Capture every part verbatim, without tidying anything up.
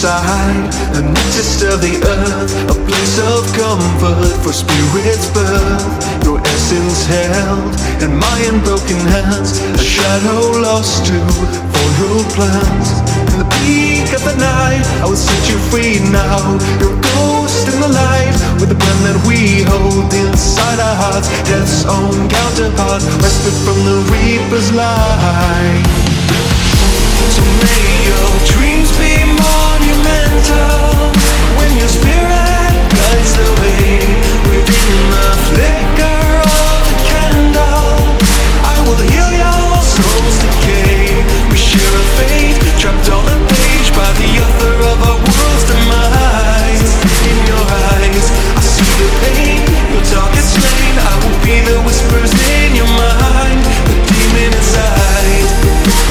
inside, and not disturb the earth, a place of comfort for spirits birth. Your essence held in my unbroken hands, a shadow lost to foiled plans. In the peak of the night, I will set you free now. You're a ghost in the light, with the plan that we hold inside our hearts, death's own counterpart, respite from the reaper's light. So may your dreams be monumental, when your spirit guides the way, within the flicker of a candle, I will heal your soul's decay. We share a fate, trapped on a page by the author of our world's demise. In your eyes, I see the pain, your darkest lane. I will be the whispers in your mind, the demon inside.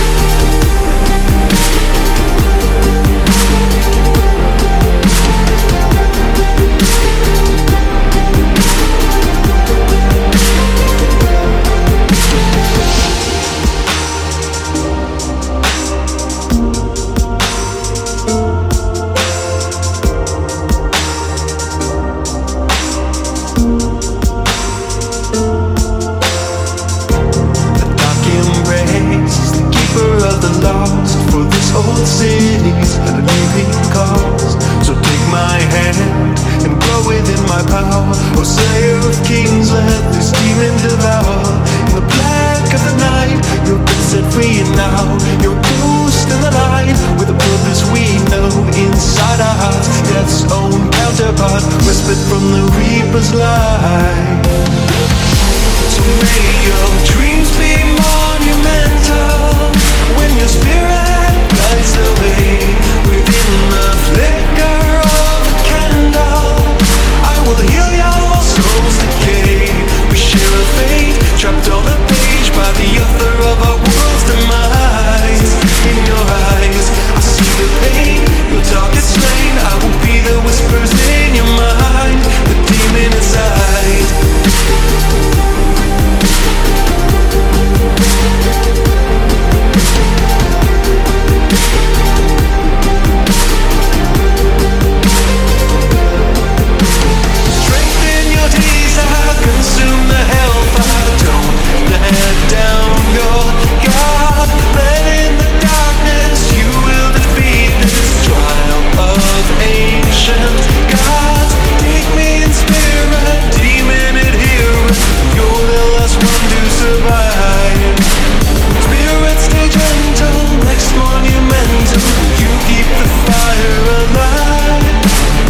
Cities at a leaving cost. So take my hand and grow within my power. O Slayer of kings, let this demon devour. In the black of the night, you've been set free and now you're a ghost in the light, with a purpose we know inside our hearts, death's own counterpart, respite from the reaper's light. So may your dreams be monumental, when your spirit lights the way, within the flicker of a candle, I will heal your soul's decay. We share a fate, trapped on a page by the author of our world's demise. In your eyes, I see the pain, your darkest lane. I will be the whispers in your mind, the demon inside. Consume the hellfire, don't let down your guard. Let in the darkness, you will defeat this trial of ancient gods. Take me in spirit, demon adherent, you're the last one to survive. Spirit, stay gentle, next monumental, you keep the fire alive.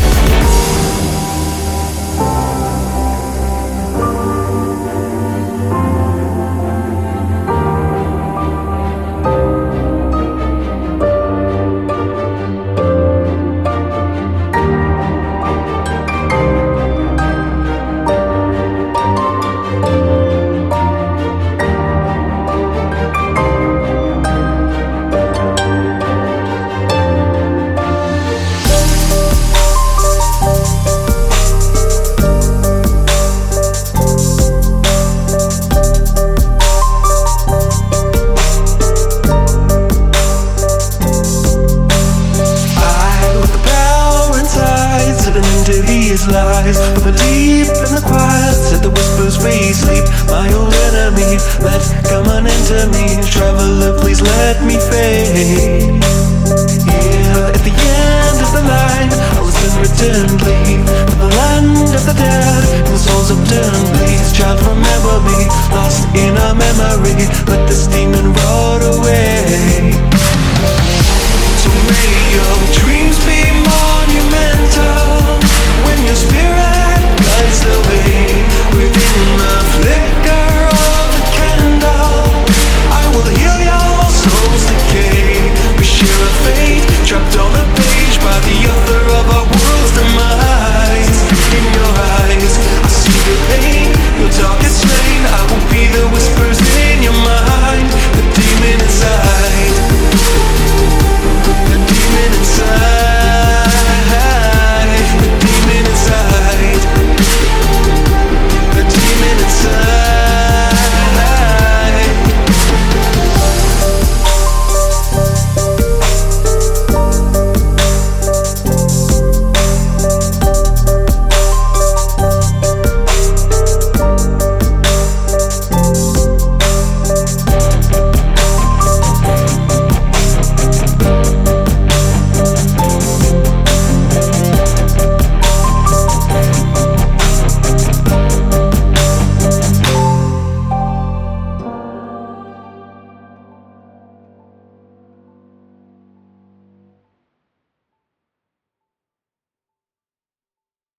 Lies, but the deep and the quiet set the whispers free. Sleep, my old enemy, let come on into me. Traveler, please let me fade. Here at the end of the line, I was then returned, leave to the land of the dead, and the souls upturned. Please, child, remember me, lost in a memory. Let this demon rot away.